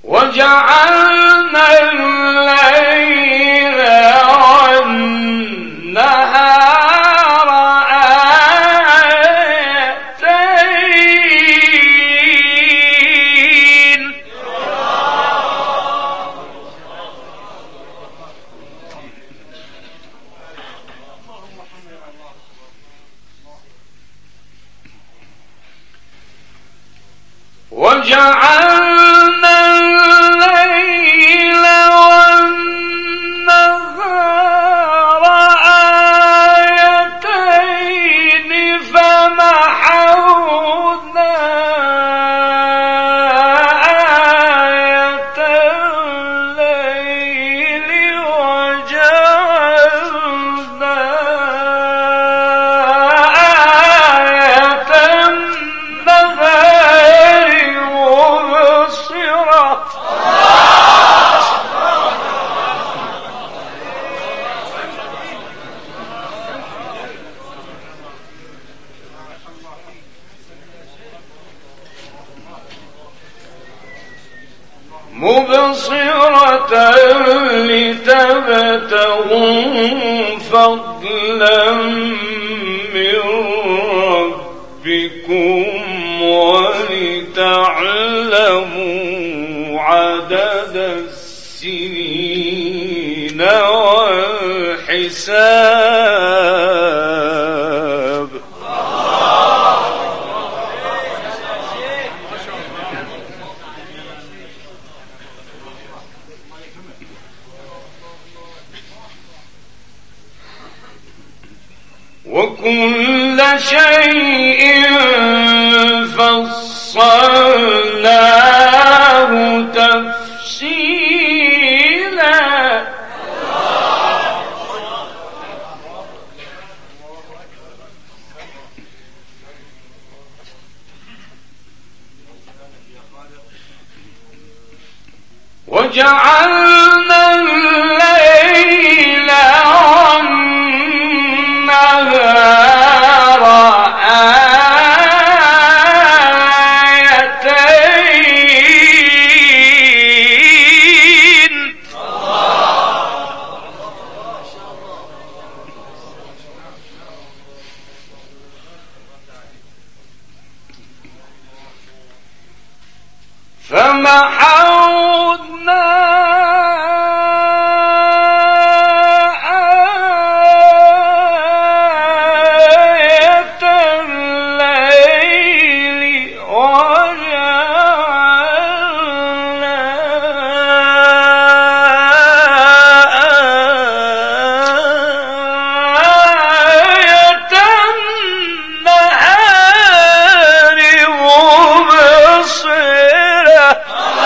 وجعلنا الليل والنهار آيتين وجعلنا الليل والنهار آيتين فمحونا آية الليل وجعلنا آية النهار مبصرة لتبتغوا فضلا من ربكم ولتعلموا عدد السنين والحساب وكل شيء فصلناه تفصيلا وجعلنا الليل والنهار آيتين فمحونا آية الليل وجعلنا آية النهار مبصرة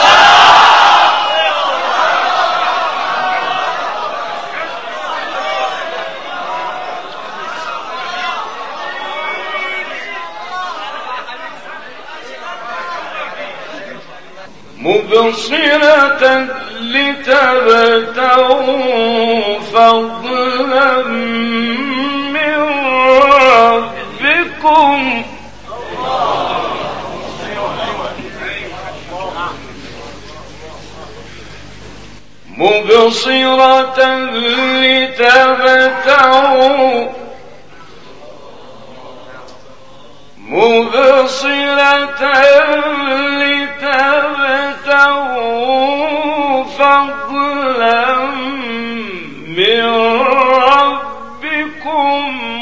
مبصرة لتبتغوا فضلا من ربكم مبصرة لتبتغوا فضلا من ربكم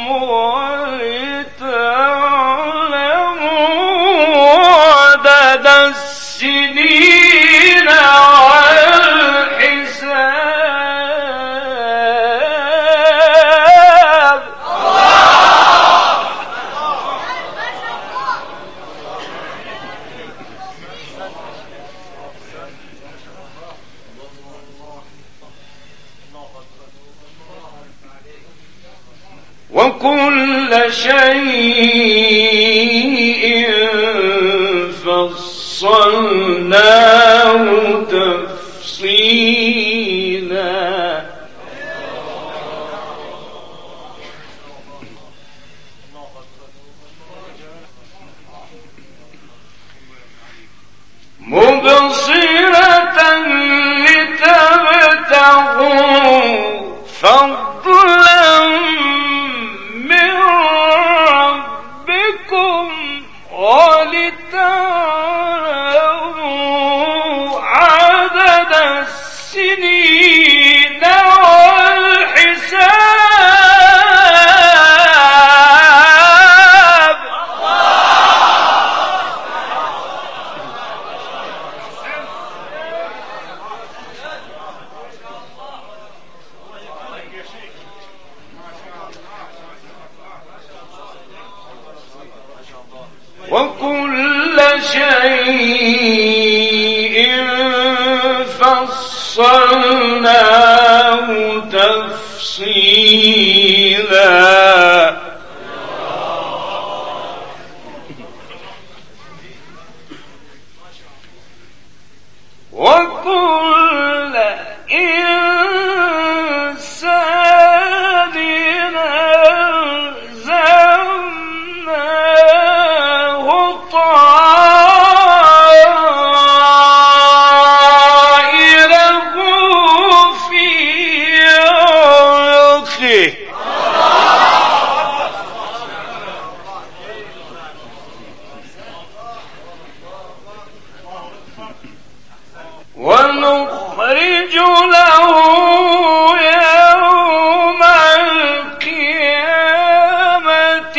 ولتعلموا عدد السنين والحساب وكل شيء فصلناه تفصيلا مبصرة عدد السنين والحساب. وكل شيء فصلناه تفصيلا. وكل إنسان ألزمناه طائره في عنقه. ونخرج له يوم القيامة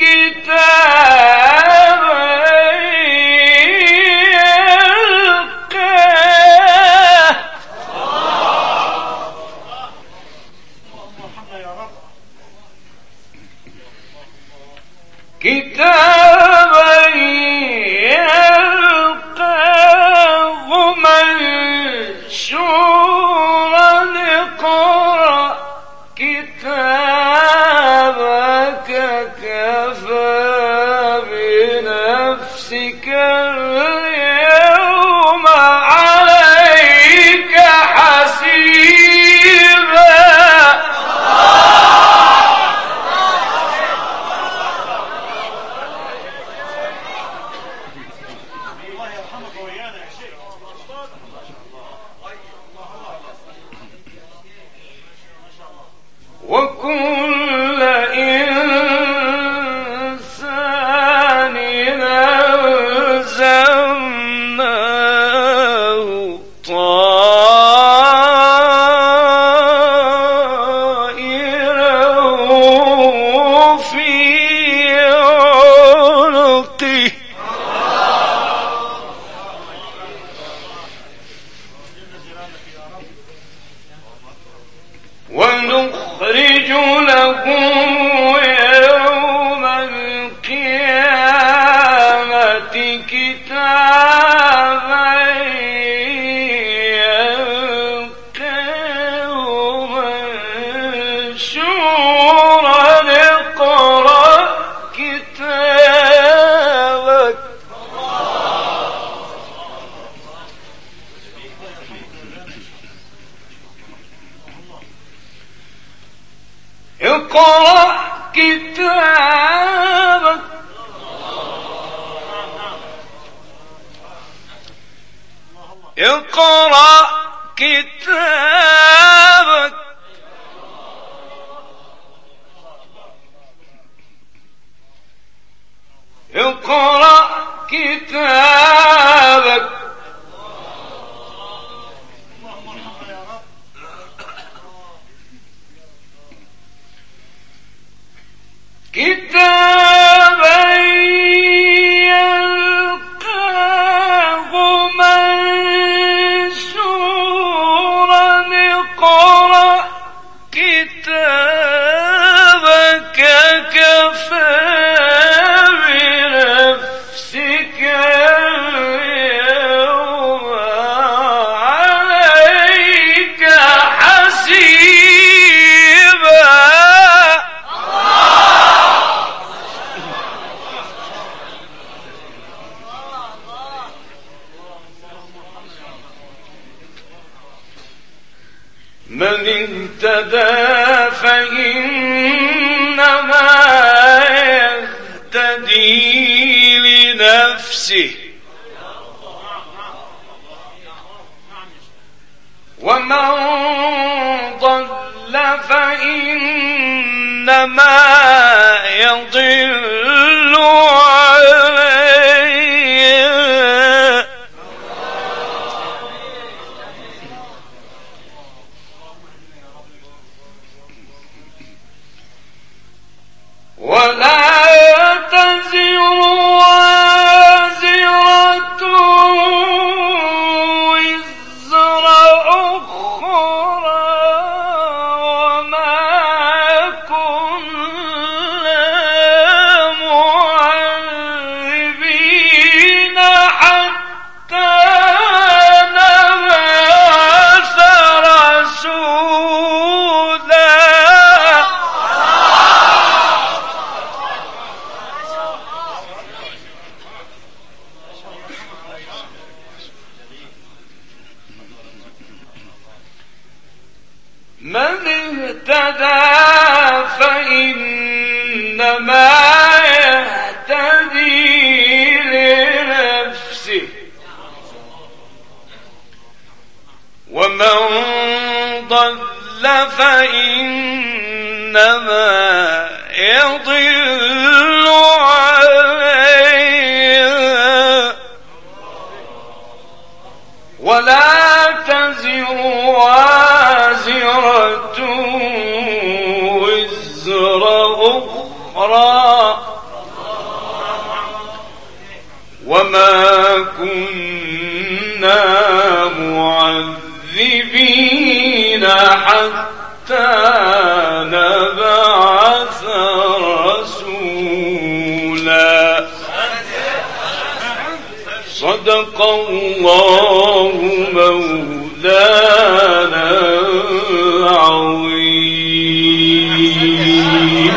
كتابا يلقاه. كتابا يلقاه منشورا اقرأ كتابك كفى بنفسك اليوم عليك حسيبا. وكل إنسان ألزمناه طائره في عنقه. ونخرج له يوم القيامة كتابا يلقاه منشورا اقرأ كتابك. اقرأ كتابك. اقرأ كتابك. اقرأ كتابك. كتابا يلقاه منشورا اقرأ كتابك كفى بنفسك اليوم عليك حسيبا. من اهتدى فإنما يهتدي لنفسه ومن ضل فإنما يضل عليه من اهتدى فإنما يهتدي لنفسه ومن ضل فإنما يضل عليها ولا تزر وازرة وزر أخرى وما كنا معذبين حتى نبعث رسولا. صدق الله مولانا العظيم.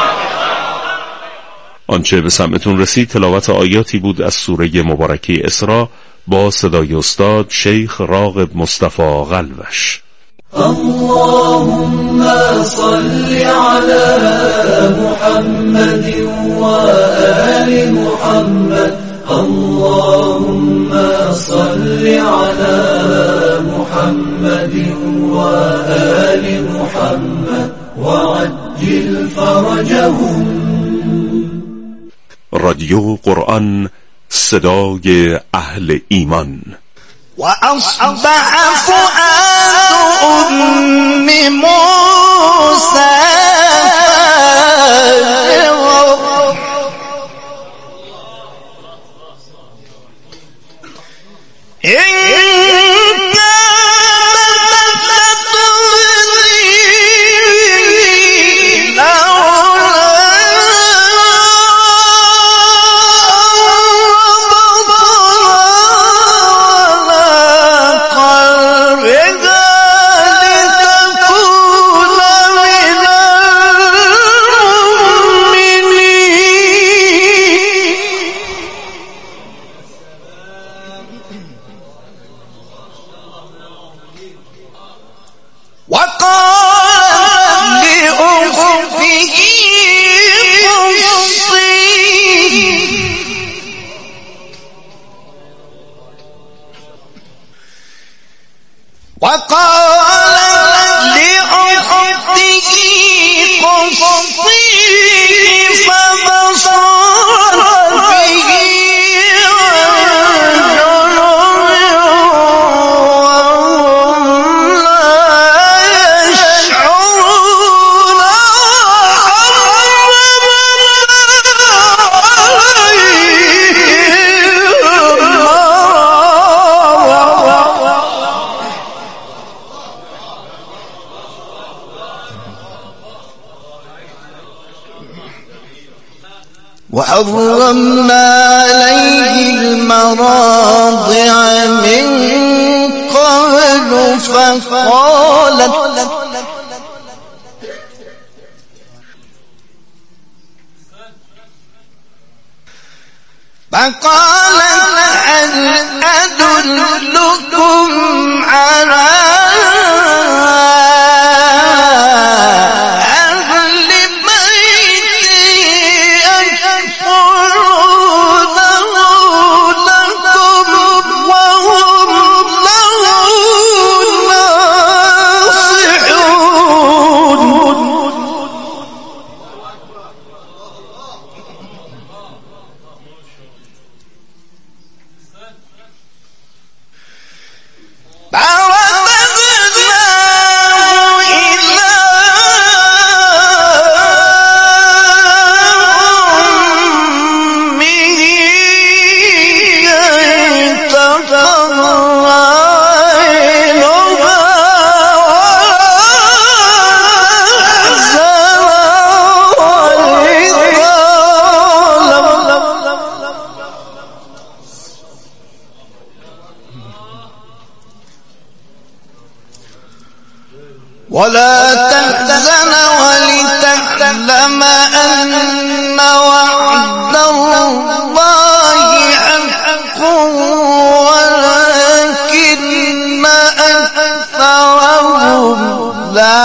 آنچه به سمعتون رسید تلاوت آیاتی بود از سوره مبارکه اسراء با صدای استاد شیخ راغب مصطفی قلوش. اللهم صل على محمد وآل محمد. اللهم صل على محمد وآل محمد وعجل فرجهم. رادیو قرآن، صدای اهل ایمان. وأصبح فؤاد أم موسى وحرمنا عليه المراضع من قبل فقالت هل أدلكم على ولا تحزن ولتعلم أن وعد الله حق ولكن أكثرهم لا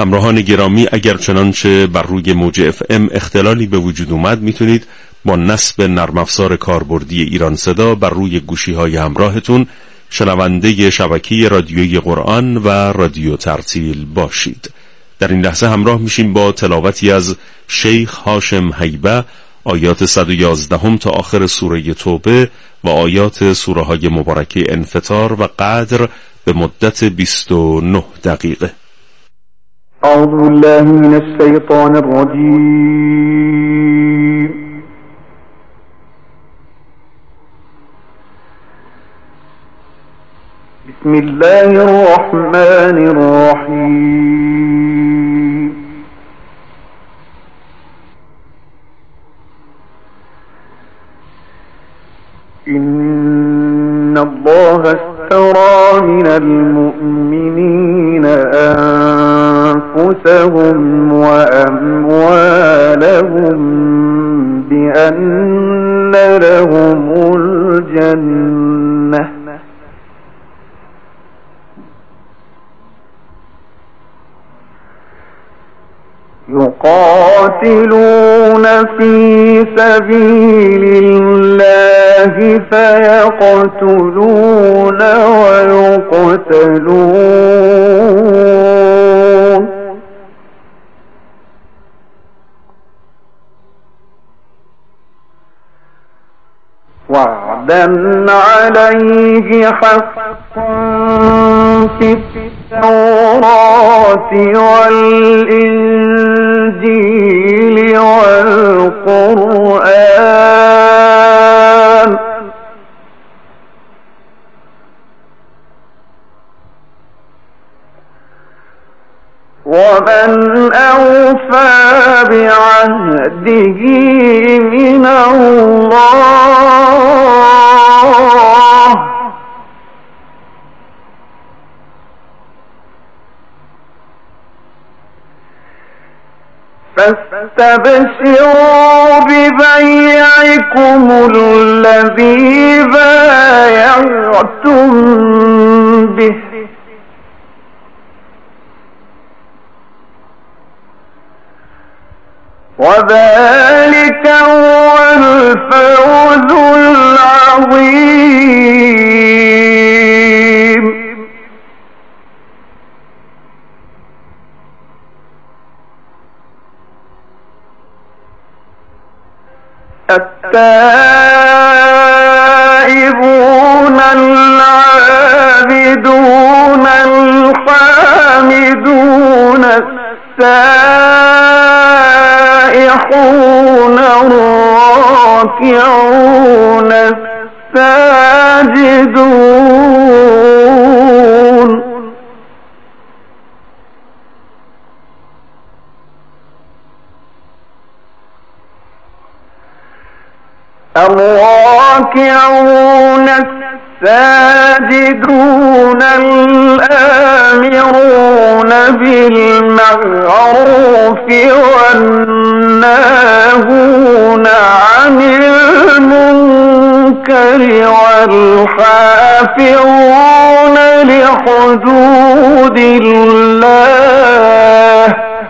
همراهان گرامی، اگر چنانچه بر روی موج FM اختلالی به وجود اومد، میتونید با نصب نرم افزار کاربردی ایران صدا بر روی گوشی‌های همراهتون شنونده شبکه رادیویی قرآن و رادیو ترتیل باشید. در این لحظه همراه میشیم با تلاوتی از شیخ هاشم هیبه آیات 111 تا آخر سوره توبه و آیات سوره های مبارکه انفطار و قدر به مدت 29 دقیقه. اعوذ بالله من الشیطان الرجیم. بسم الله الرحمن الرحیم. إن الله اشترى من المؤمنين أنفسهم وأموالهم بأن لهم الجنة يقاتلون في سبيل الله فيقتلون ويقتلون وعدا عليه حقا في التوراة والإنجيل والقرآن ومن أوفى بعهده من الله فاستبشروا ببيعكم الذي بايعتم به وذلك هو الفوز العظيم. التائبون العابدون الحامدون السائحون الراكعون الساجدون الراكعون الساجدون الآمرون بالمعروف والناهون عن المنكر والحافظون لحدود الله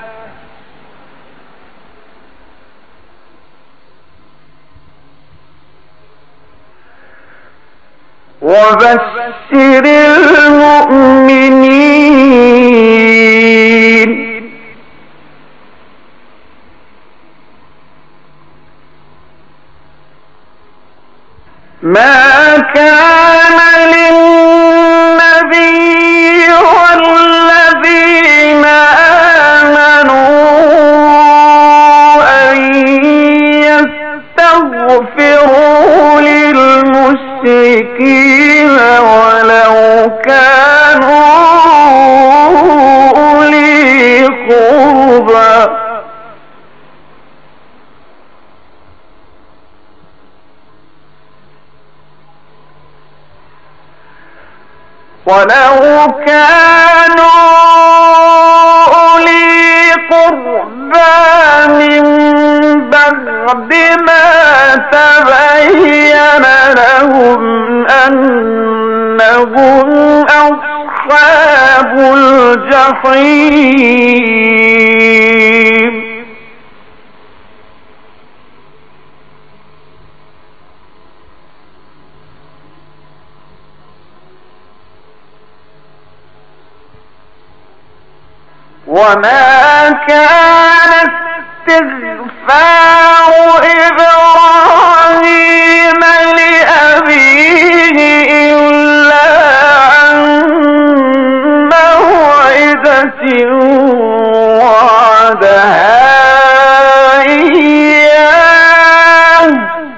وبشر المؤمنين. ما كان للنبي والذين آمنوا أن يستغفروا للمشركين ولو كانوا أولي قربى من بعد ما تبين لهم أنهم أصحاب الجنة الجحيم وما كان استغفار إبراهيم لأبيه إلا عن موعدة وعدها إياه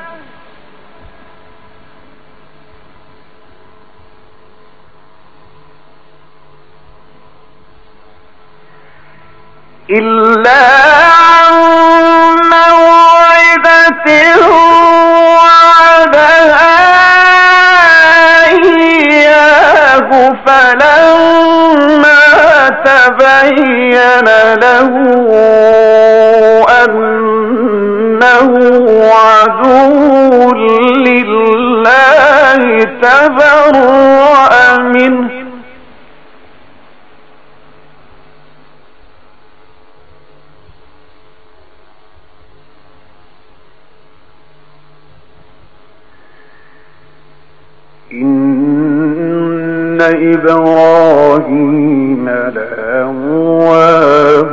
فلما تبين له أنه عدو لله تبرأ منه إن إبراهيم لأواه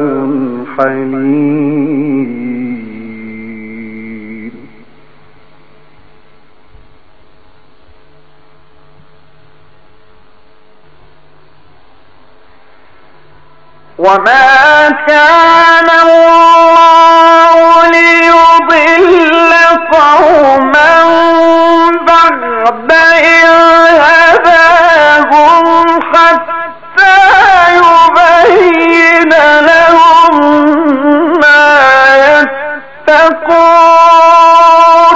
حليم وما كان الله ليضل قوما بعد إذ هداهم حتى يبين لهم ما يتقون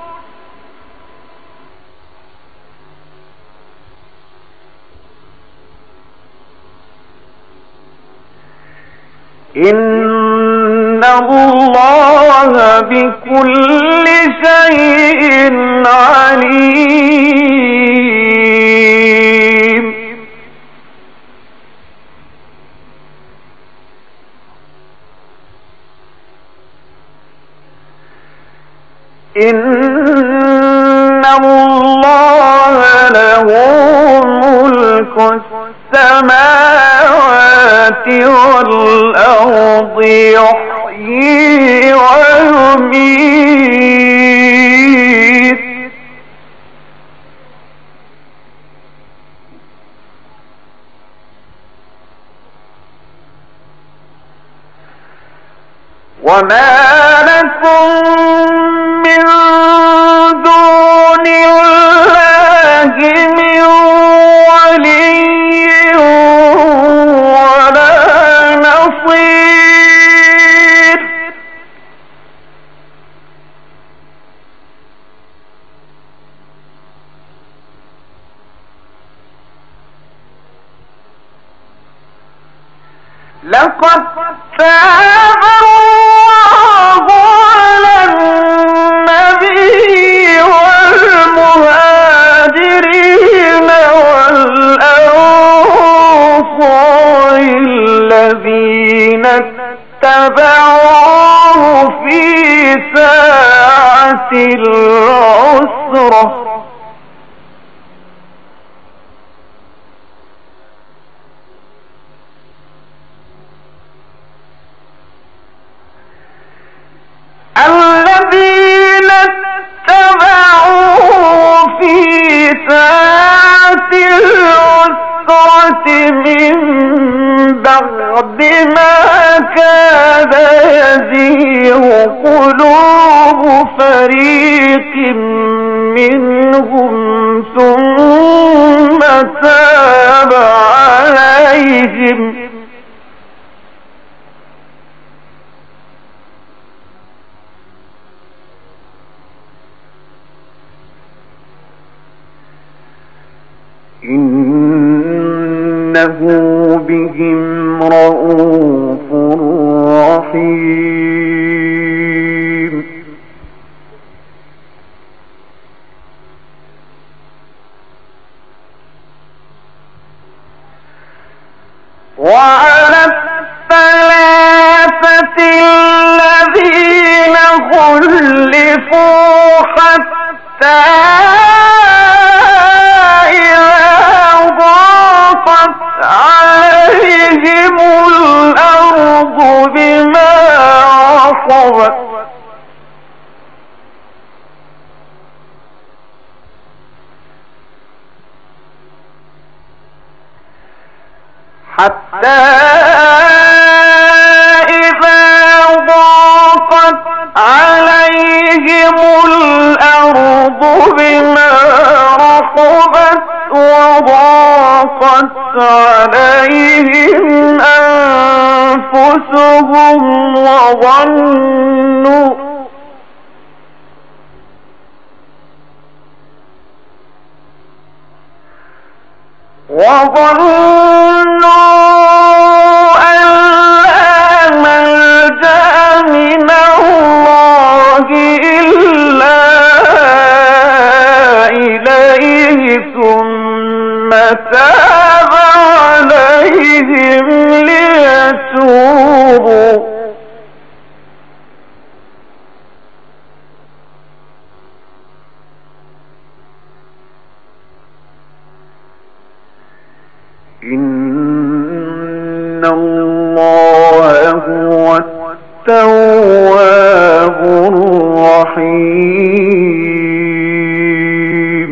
إن الله بكل شيء عليم إن الله له ملك السماوات والأرض يحيي ويميت وما لكم من دون الله من ولي ولا نصير لقد تاب الله على النبي والمهاجرين والأنصار الذين اتبعوه في ساعة العسرة الذين اتبعوه في ساعة العسرة من بعد ما كاد يزيغ قلوب فريق منهم ثم تاب عليهم إنه بهم رؤوف رحيم وعلى الثلاثة الذين خلفوا حتى إذا ضاقت عليهم الأرض بما رحبت حتى إذا ضاقت عليهم الأرض بما رحبت وضاقت عليهم أنفسهم وظنوا أن لا ملجأ من الله إلا إليه ثم تاب عليهم ليتوبوا إن الله هو التواب الرحيم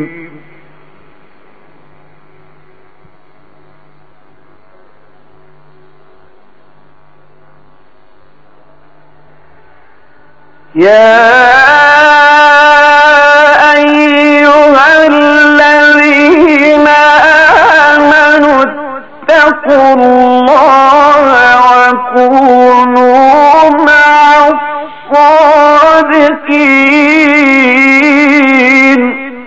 يا أيها الذين آمنوا اتقوا الله وكونوا مع الصادقين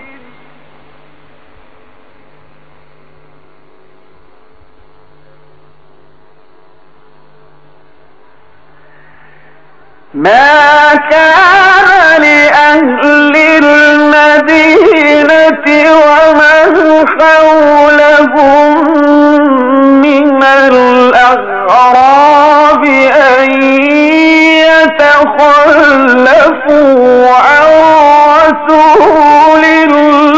ما كان لأهل المدينة ومن حولهم من الأعراب أن يتخلفوا عن رسول